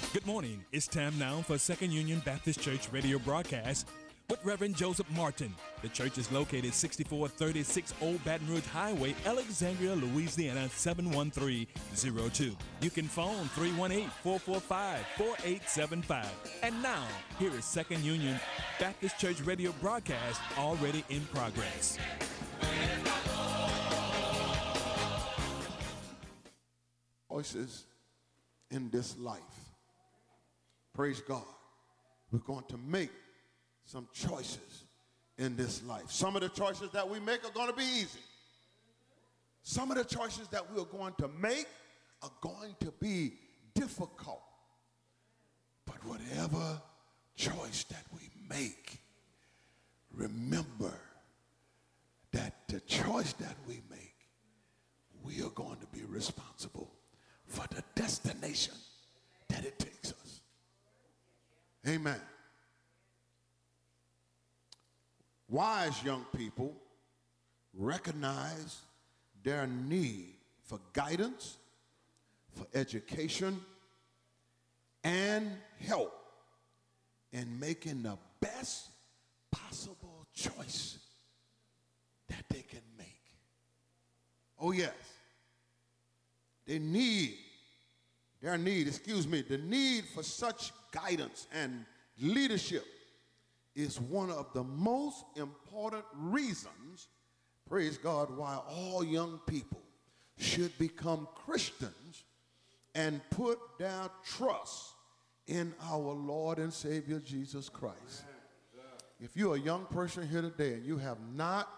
Good morning. It's time now for Second Union Baptist Church radio broadcast with Reverend Joseph Martin. The church is located 6436 Old Baton Rouge Highway, Alexandria, Louisiana 71302. You can phone 318-445-4875. And now, here is Second Union Baptist Church radio broadcast already in progress. Choices in this life. Praise God. We're going to make some choices in this life. Some of the choices that we make are going to be easy. Some of the choices that we are going to make are going to be difficult. But whatever choice that we make, remember that the choice that we make, we are going to be responsible for the destination that it takes us. Amen. Wise young people recognize their need for guidance, for education, and help in making the best possible choice that they can make. Oh yes. The need for such guidance and leadership is one of the most important reasons, praise God, why all young people should become Christians and put their trust in our Lord and Savior Jesus Christ. If you're a young person here today and you have not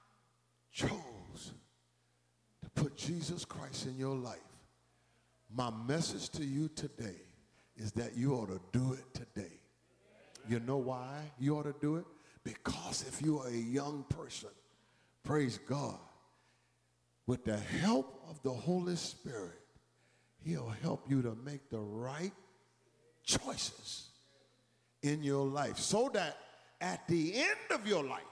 chose to put Jesus Christ in your life, my message to you today is that you ought to do it today. You know why you ought to do it? Because if you are a young person, praise God, with the help of the Holy Spirit, he'll help you to make the right choices in your life so that at the end of your life,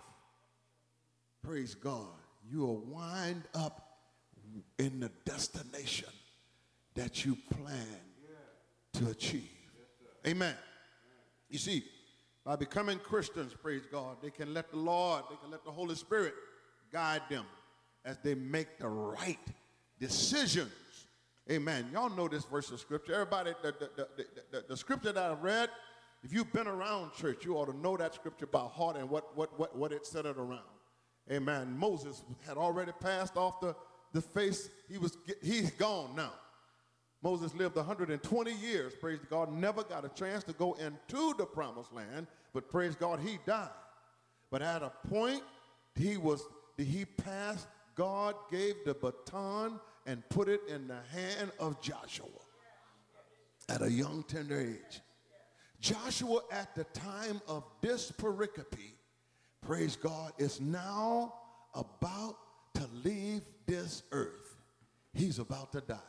praise God, you will wind up in the destination that you plan to achieve. Amen. You see, by becoming Christians, praise God, they can let the Lord, they can let the Holy Spirit guide them as they make the right decisions. Amen. Y'all know this verse of scripture. Everybody, the scripture that I read, if you've been around church, you ought to know that scripture by heart and what it centered around. Amen. Moses had already passed off the face. He's gone now. Moses lived 120 years, praise God, never got a chance to go into the promised land, but praise God, he died. But at a point, he passed, God gave the baton and put it in the hand of Joshua at a young, tender age. Joshua, at the time of this pericope, praise God, is now about to leave this earth. He's about to die.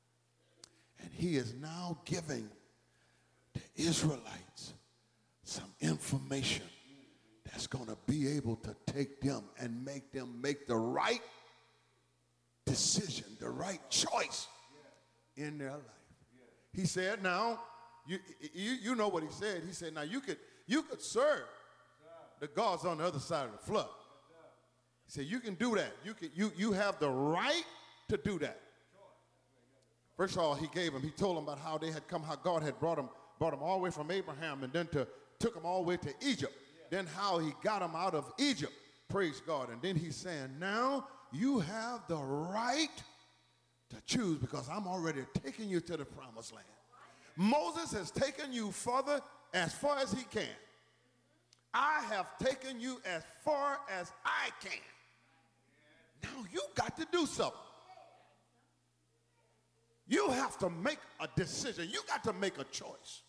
And he is now giving the Israelites some information that's going to be able to take them and make them make the right decision, the right choice in their life. He said, now, you know what he said. He said, now you could serve the gods on the other side of the flood. He said, you can do that. You have the right to do that. First of all, he told them about how they had come, how God had brought them all the way from Abraham and then took them all the way to Egypt. Then how he got them out of Egypt, praise God. And then he's saying, now you have the right to choose because I'm already taking you to the promised land. Moses has taken you as far as he can. I have taken you as far as I can. Now you got to do something. You have to make a decision. You got to make a choice.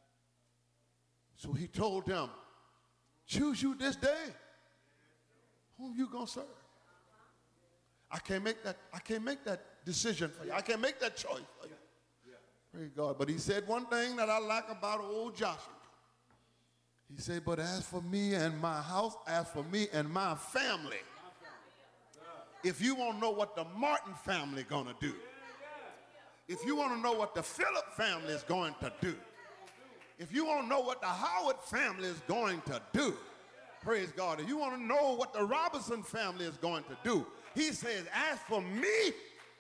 So he told them, choose you this day whom you gonna serve. I can't make that decision for you. I can't make that choice for you. Praise God. But he said one thing that I like about old Joshua. He said, but as for me and my house, as for me and my family, if you want to know what the Martin family gonna do, if you want to know what the Phillip family is going to do, if you want to know what the Howard family is going to do, praise God, if you want to know what the Robinson family is going to do, he says, as for me,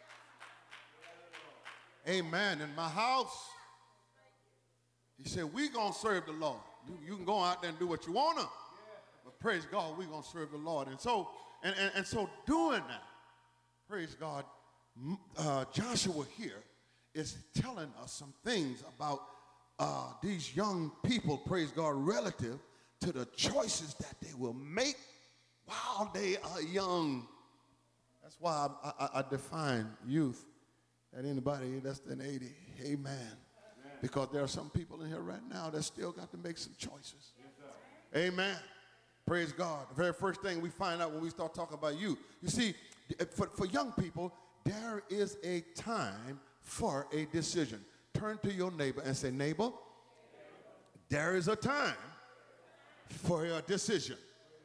amen, in my house, he said, we're going to serve the Lord. You can go out there and do what you want to, but praise God, we're going to serve the Lord. And so, and so doing that, praise God, Joshua here is telling us some things about these young people, praise God, relative to the choices that they will make while they are young. That's why I define youth at anybody less than 80. Amen. Because there are some people in here right now that still got to make some choices. Amen. Praise God. The very first thing we find out when we start talking about youth, you see, for young people, there is a time for a decision. Turn to your neighbor and say, neighbor, there is a time for a decision.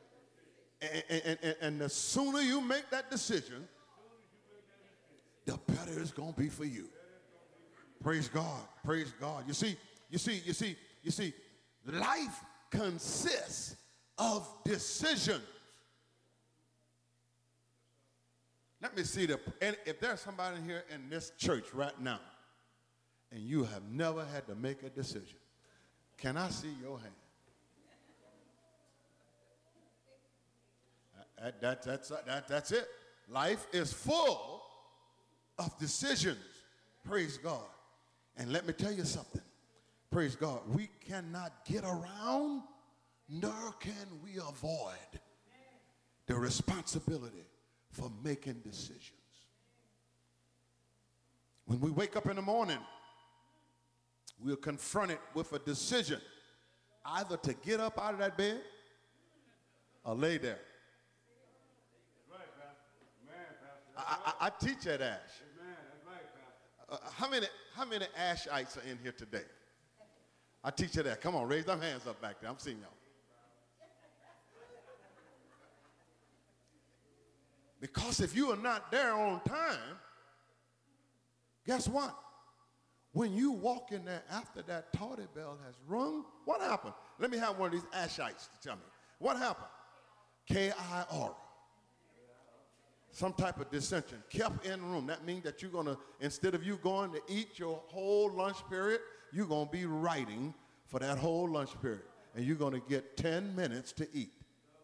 And the sooner you make that decision, the better it's going to be for you. Praise God. Praise God. You see, life consists of decisions. Let me see and if there's somebody here in this church right now and you have never had to make a decision, can I see your hand? That's it. Life is full of decisions. Praise God. And let me tell you something. Praise God. We cannot get around, nor can we avoid the responsibility for making decisions. When we wake up in the morning, we're confronted with a decision, either to get up out of that bed or lay there. I teach at Ash. How many Ashites are in here today? I teach at that. Come on, raise them hands up back there. I'm seeing y'all. Because if you are not there on time, guess what? When you walk in there after that tardy bell has rung, what happened? Let me have one of these Ashites to tell me. What happened? K-I-R. Some type of dissension kept in room. That means that you're going to, instead of you going to eat your whole lunch period, you're going to be writing for that whole lunch period. And you're going to get 10 minutes to eat.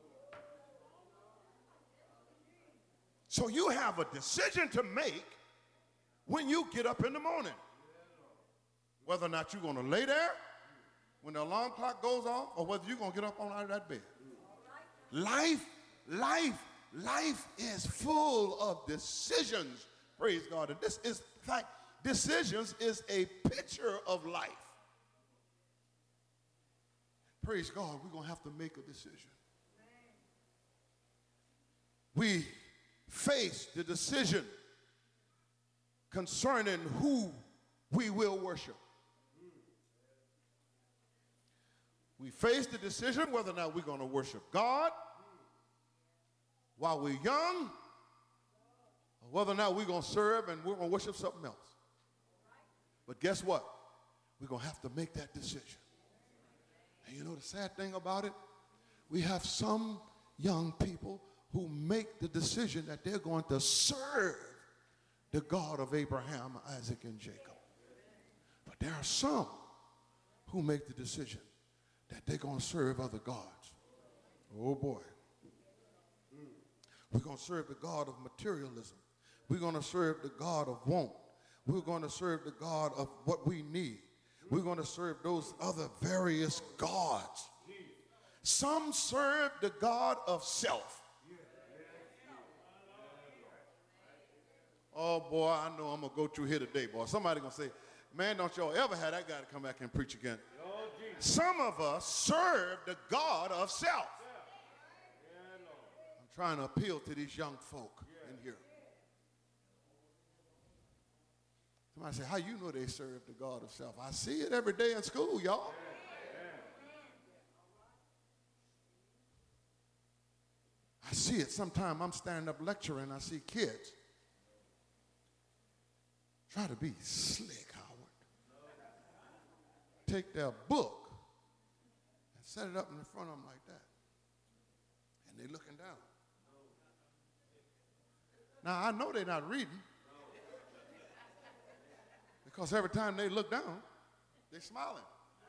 So you have a decision to make when you get up in the morning. Whether or not you're going to lay there when the alarm clock goes off or whether you're going to get up on out of that bed. Life is full of decisions, praise God. And this is, in fact, decisions is a picture of life. Praise God, we're going to have to make a decision. We face the decision concerning who we will worship. We face the decision whether or not we're going to worship God while we're young, or whether or not we're going to serve and we're going to worship something else. But guess what? We're going to have to make that decision. And you know the sad thing about it? We have some young people who make the decision that they're going to serve the God of Abraham, Isaac, and Jacob. But there are some who make the decision that they're going to serve other gods. Oh boy. We're going to serve the God of materialism. We're going to serve the God of want. We're going to serve the God of what we need. We're going to serve those other various gods. Some serve the God of self. Oh boy, I know I'm going to go through here today, boy. Somebody going to say, man, don't y'all ever have that guy to come back and preach again. Some of us serve the God of self. Trying to appeal to these young folk in here. Somebody say, how you know they serve the God of self? I see it every day in school, y'all. I see it. Sometimes I'm standing up lecturing, I see kids Try to be slick, Howard. Take their book and set it up in front of them like that. And they're looking down. Now, I know they're not reading. Because every time they look down, they're smiling.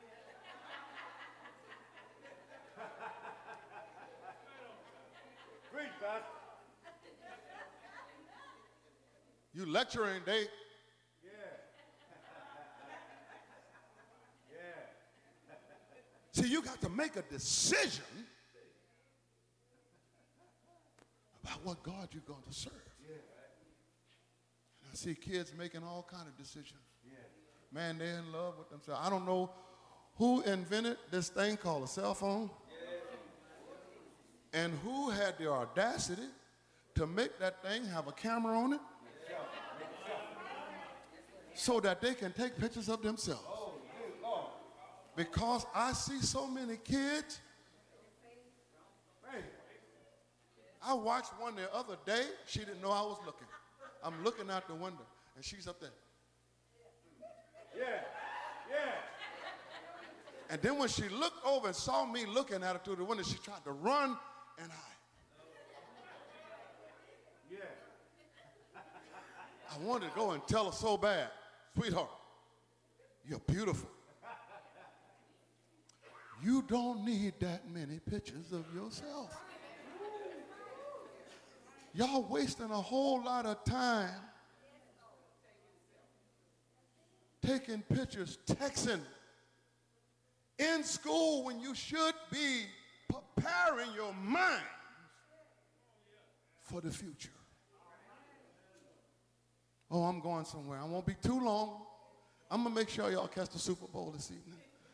Preach, Pastor. You lecturing, they. See, you got to make a decision about what God you're going to serve. And I see kids making all kind of decisions. Man, they're in love with themselves. I don't know who invented this thing called a cell phone and who had the audacity to make that thing have a camera on it so that they can take pictures of themselves. Because I see so many kids. I watched one the other day. She didn't know I was looking. I'm looking out the window, and she's up there. Yeah. And then when she looked over and saw me looking at her through the window, she tried to run and hide. I wanted to go and tell her so bad, sweetheart, you're beautiful. You don't need that many pictures of yourself. Y'all wasting a whole lot of time taking pictures, texting in school when you should be preparing your minds for the future. Oh, I'm going somewhere. I won't be too long. I'm going to make sure y'all catch the Super Bowl this evening.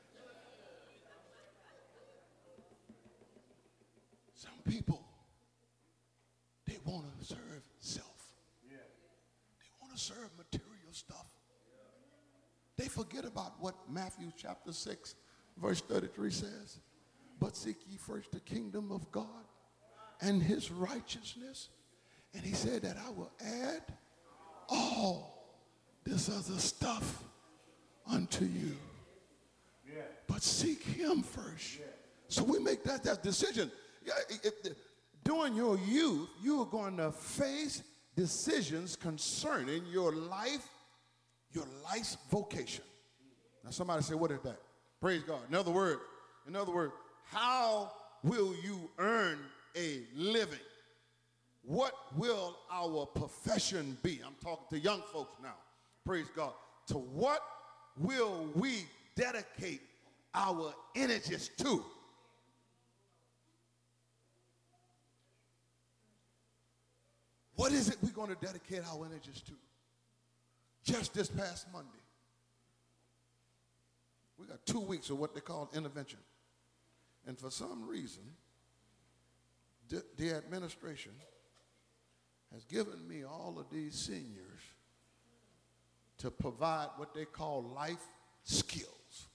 Some people, they want to serve self. They want to serve material stuff. They forget about what Matthew chapter 6, verse 33 says. But seek ye first the kingdom of God and his righteousness. And he said that I will add all this other stuff unto you. But seek him first. So we make that decision. During your youth, you are going to face decisions concerning your life, your life's vocation. Now somebody say, what is that? Praise God. In other words, how will you earn a living? What will our profession be? I'm talking to young folks now. Praise God. To what will we dedicate our energies to? What is it we're going to dedicate our energies to? Just this past Monday, we got 2 weeks of what they call intervention. And for some reason, the administration has given me all of these seniors to provide what they call life skills.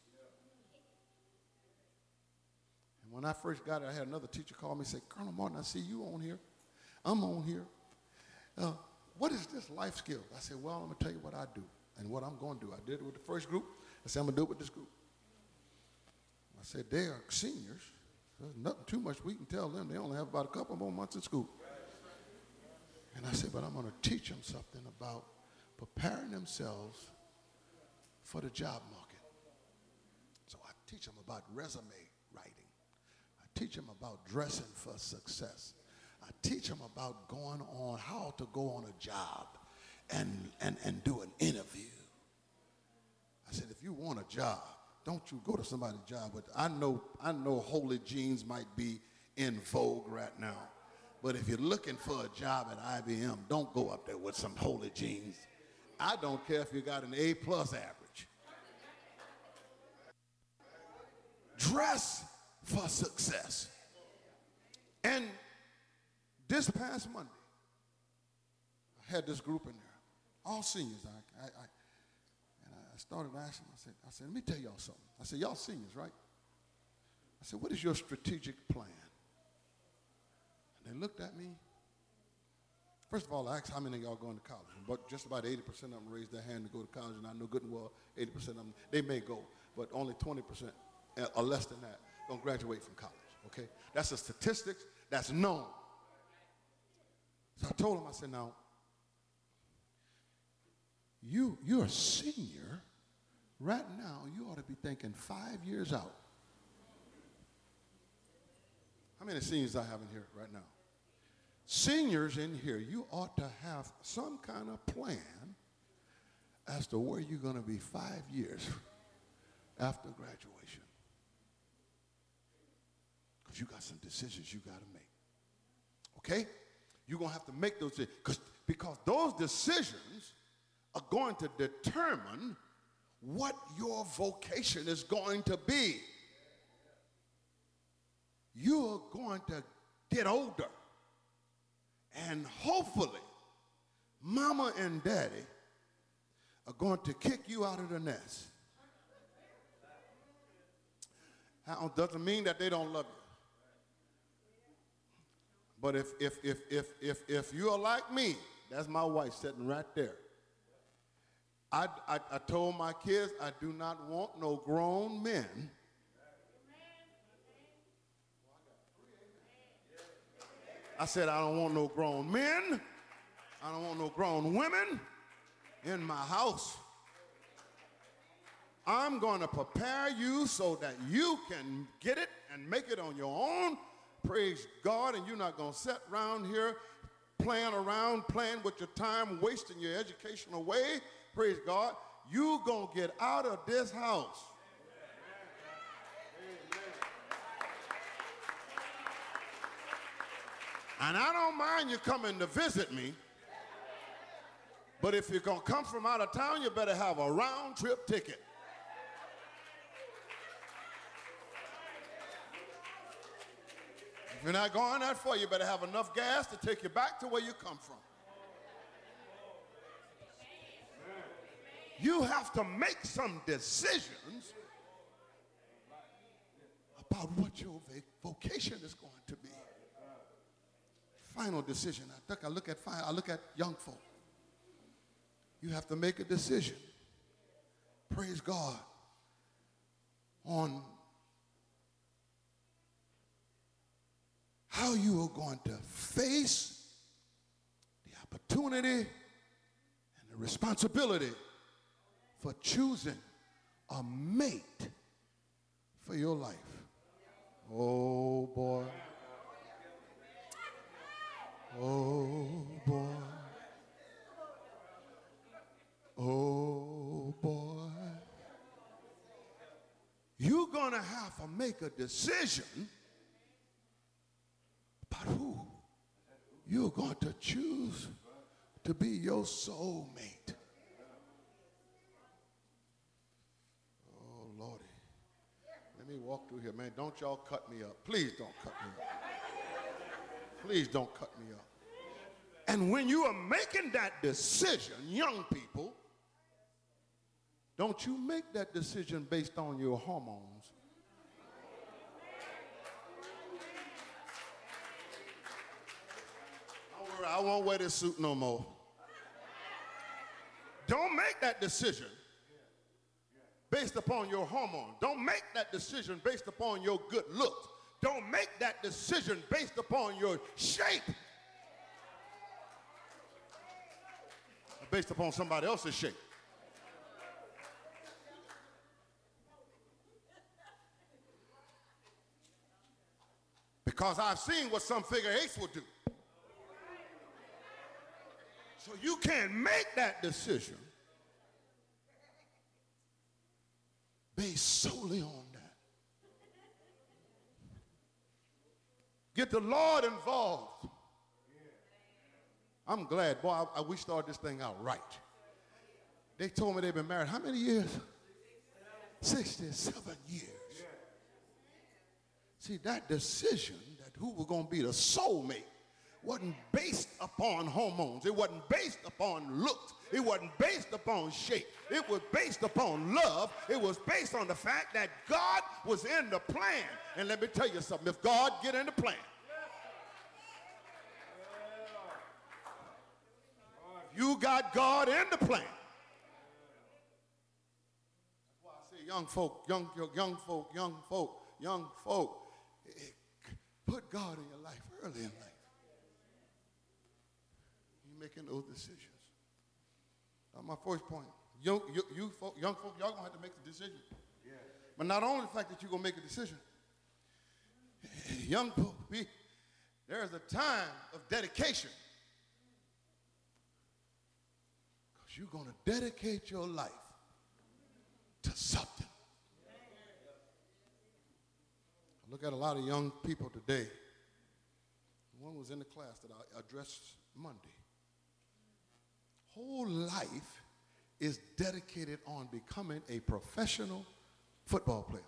And when I first got it, I had another teacher call me and say, Colonel Martin, I see you on here. I'm on here. What is this life skill? I said, well, I'm going to tell you what I do and what I'm going to do. I did it with the first group. I said, I'm going to do it with this group. I said, they are seniors. There's nothing too much we can tell them. They only have about a couple more months in school. And I said, but I'm going to teach them something about preparing themselves for the job market. So I teach them about resume writing. I teach them about dressing for success. I teach them about going on, how to go on a job and do an interview. I said, if you want a job, don't you go to somebody's job. But I know holy jeans might be in vogue right now. But if you're looking for a job at IBM, don't go up there with some holy jeans. I don't care if you got an A+ average. Dress for success. And this past Monday, I had this group in there, all seniors. And I started asking them, I said, let me tell y'all something. I said, y'all seniors, right? I said, what is your strategic plan? And they looked at me First of all, I asked how many of y'all going to college. But just about 80% of them raised their hand to go to college, and I know good and well 80% of them, they may go, but only 20% or less than that don't graduate from college, okay? That's the statistics that's known. So I told him, I said, now, you're a senior. Right now, you ought to be thinking 5 years out. How many seniors I have in here right now? Seniors in here, you ought to have some kind of plan as to where you're going to be 5 years after graduation. Because you got some decisions you got to make. Okay? You're going to have to make those decisions because those decisions are going to determine what your vocation is going to be. You're going to get older. And hopefully, mama and daddy are going to kick you out of the nest. That doesn't mean that they don't love you. But if you're like me, that's my wife sitting right there. I told my kids I do not want no grown men. I said I don't want no grown men. I don't want no grown women in my house. I'm going to prepare you so that you can get it and make it on your own. Praise God. And you're not going to sit around here playing with your time, wasting your education away. Praise God. You're going to get out of this house. And I don't mind you coming to visit me, but if you're going to come from out of town, you better have a round-trip ticket. If you're not going that far, you better have enough gas to take you back to where you come from. You have to make some decisions about what your vocation is going to be. Final decision. I look at young folk. You have to make a decision. Praise God. On how you are going to face the opportunity and the responsibility for choosing a mate for your life. Oh boy. Oh boy. Oh boy. You're going to have to make a decision about who you're going to choose to be your soulmate. Oh Lordy. Let me walk through here, man. Don't y'all cut me up. Please don't cut me up. Please don't cut me up. And when you are making that decision, young people, don't you make that decision based on your hormones. Don't worry, I won't wear this suit no more. Don't make that decision based upon your hormones. Don't make that decision based upon your good looks. Don't make that decision based upon your shape. Based upon somebody else's shape. Because I've seen what some figure eights will do. So you can't make that decision based solely on that. Get the Lord involved. I'm glad, boy, we started this thing out right. They told me they've been married how many years? 67 years. See, that decision that who was going to be the soulmate wasn't based upon hormones. It wasn't based upon looks. It wasn't based upon shape. It was based upon love. It was based on the fact that God was in the plan. And let me tell you something. If God get in the plan, You got God in the plan. That's why I say young folk, put God in your life early in life. You're making those decisions. That's my first point. Young folk, y'all going to have to make the decision. Yeah. But not only the fact that you're going to make a decision, young folk, there's a time of dedication. Because you're going to dedicate your life to something. I look at a lot of young people today. One was in the class that I addressed Monday. Whole life is dedicated on becoming a professional football player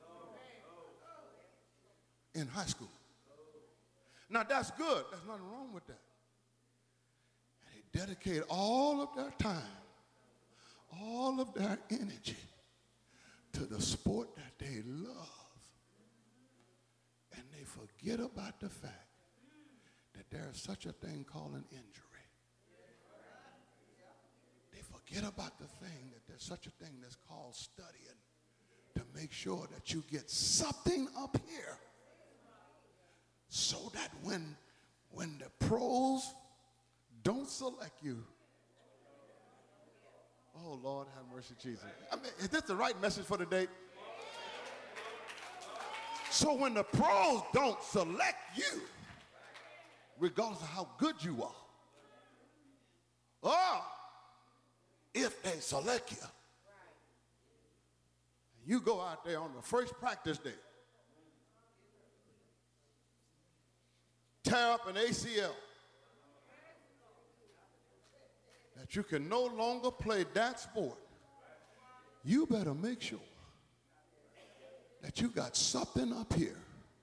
in high school. Now that's good. There's nothing wrong with that. And they dedicate all of their time, all of their energy to the sport that they love. And they forget about the fact that there is such a thing called an injury. They forget about the thing that there's such a thing that's called studying to make sure that you get something up here so that when the pros don't select you, oh Lord have mercy, Jesus. I mean, is this the right message for today? So when the pros don't select you, regardless of how good you are, or if they select you, you go out there on the first practice day, tear up an ACL, that you can no longer play that sport, you better make sure that you got something up here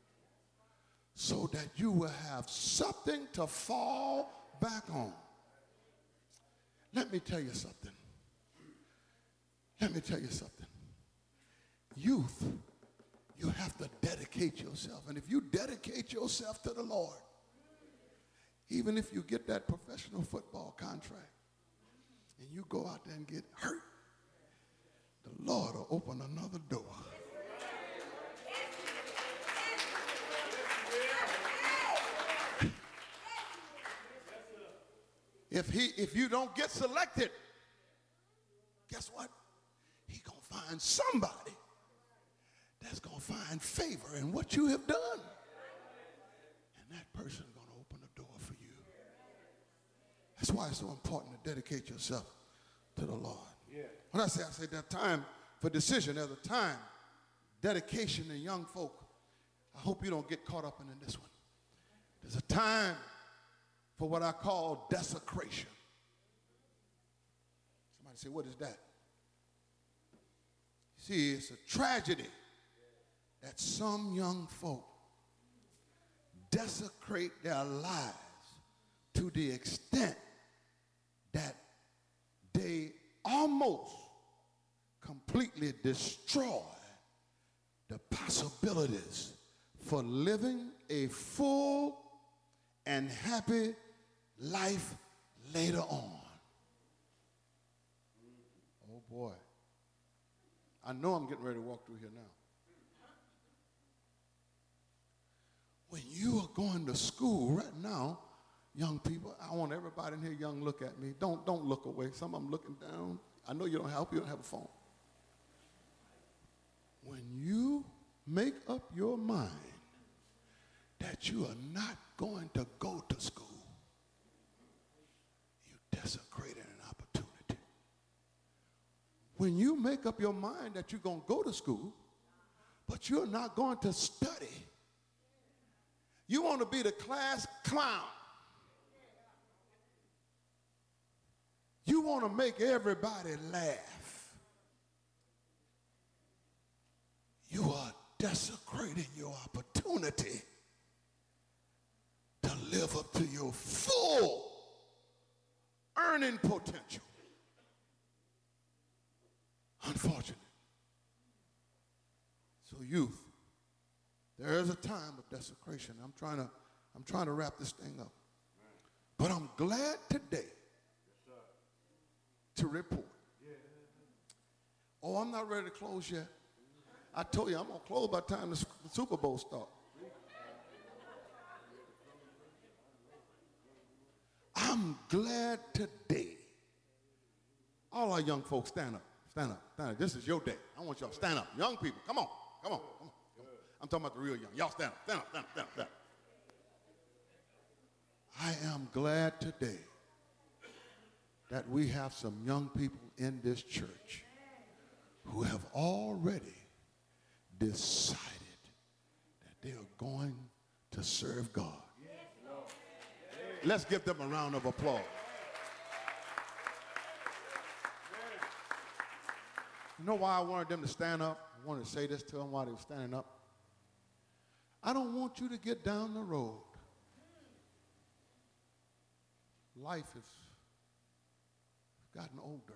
so that you will have something to fall back on. Let me tell you something. Let me tell you something. Youth, you have to dedicate yourself. And if you dedicate yourself to the Lord, even if you get that professional football contract and you go out there and get hurt, the Lord will open another door. If you don't get selected, guess what? He's going to find somebody that's going to find favor in what you have done. And that person is going to open the door for you. That's why it's so important to dedicate yourself to the Lord. Yeah. When I say there's time for decision, there's a time, dedication in young folk. I hope you don't get caught up in this one. There's a time for what I call desecration. Somebody say, what is that? See, it's a tragedy that some young folk desecrate their lives to the extent that they almost completely destroy the possibilities for living a full and happy life later on. Oh boy. I know I'm getting ready to walk through here now. When you are going to school right now, young people, I want everybody in here young look at me. Don't look away. Some of them looking down. I know you don't have a phone. When you make up your mind that you are not going to go to school, you desecrated an opportunity. When you make up your mind that you're going to go to school, but you're not going to study, you want to be the class clown. You want to make everybody laugh. You are desecrating your opportunity to live up to your full earning potential. Unfortunate. So youth, there is a time of desecration. I'm trying to wrap this thing up. But I'm glad today to report. Oh, I'm not ready to close yet. I told you I'm going to close by the time the Super Bowl starts. I'm glad today. All our young folks, stand up, stand up, stand up. This is your day. I want y'all to stand up. Young people, come on, come on, come on. Come on. I'm talking about the real young. Y'all stand up, stand up, stand up, stand up, stand up. I am glad today that we have some young people in this church who have already decided that they are going to serve God. Let's give them a round of applause. You know why I wanted them to stand up? I wanted to say this to them while they were standing up. I don't want you to get down the road. Life has gotten older.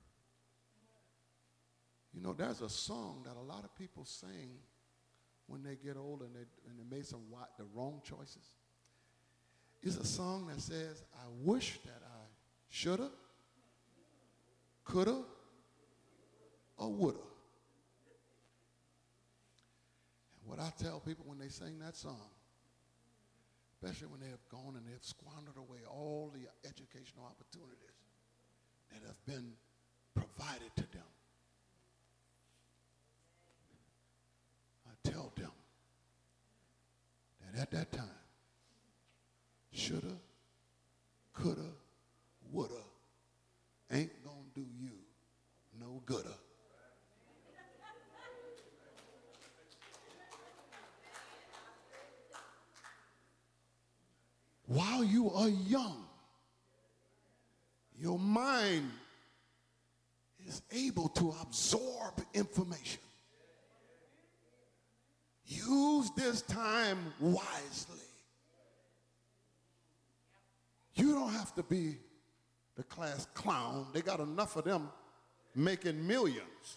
You know, there's a song that a lot of people sing when they get older and they made the wrong choices. It's a song that says, I wish that I shoulda, coulda, or woulda. And what I tell people when they sing that song, especially when they have gone and they have squandered away all the educational opportunities that have been provided to them, I tell them that at that time, shoulda, coulda, woulda ain't gonna do you no gooda. While you are young, your mind is able to absorb information. Use this time wisely. You don't have to be the class clown. They got enough of them making millions.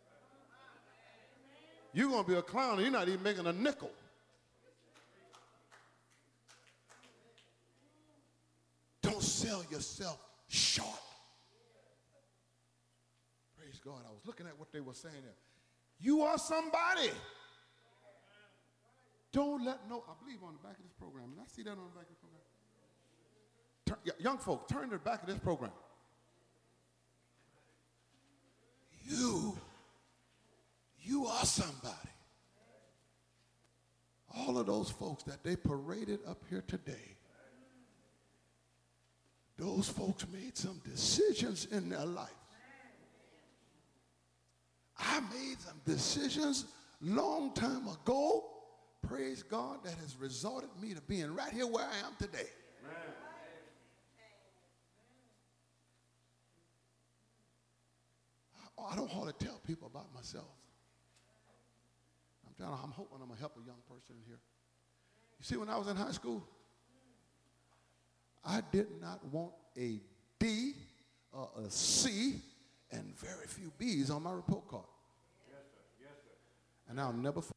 You're going to be a clown and you're not even making a nickel. Don't sell yourself short. Praise God. I was looking at what they were saying there. You are somebody. Don't let I believe on the back of this program. Did I see that on the back of the program? Young folk, turn to the back of this program. You are somebody. All of those folks that they paraded up here today, those folks made some decisions in their life. I made some decisions long time ago, praise God, that has resulted me to being right here where I am today. Amen. I don't hardly tell people about myself. I'm hoping I'm going to help a young person here. You see, when I was in high school, I did not want a D or a C and very few B's on my report card. Yes, sir. Yes, sir. And I'll never forget.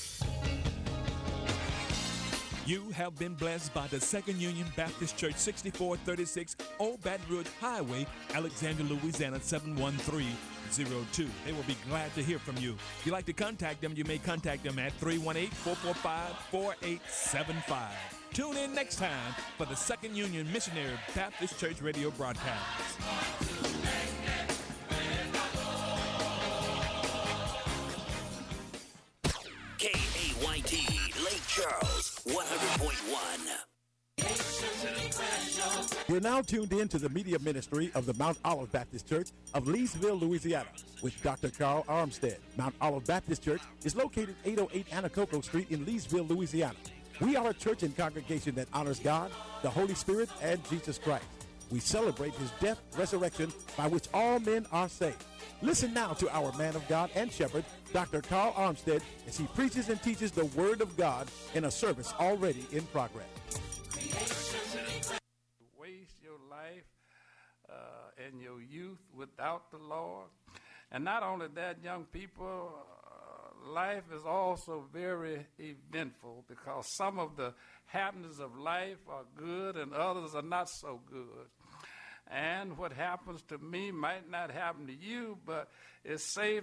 You have been blessed by the Second Union Baptist Church, 6436 Old Baton Rouge Highway, Alexandria, Louisiana, 71302. They will be glad to hear from you. If you'd like to contact them, you may contact them at 318-445-4875. Tune in next time for the Second Union Missionary Baptist Church radio broadcast. KAYT, Lake Charles, 100.1. You're now tuned in to the media ministry of the Mount Olive Baptist Church of Leesville, Louisiana, with Dr. Carl Armstead. Mount Olive Baptist Church is located 808 Anacoco Street in Leesville, Louisiana. We are a church and congregation that honors God, the Holy Spirit, and Jesus Christ. We celebrate his death, resurrection, by which all men are saved. Listen now to our man of God and shepherd, Dr. Carl Armstead, as he preaches and teaches the Word of God in a service already in progress. Waste your life and your youth without the Lord. And not only that, young people, life is also very eventful because some of the happenings of life are good and others are not so good. And what happens to me might not happen to you, but it's safe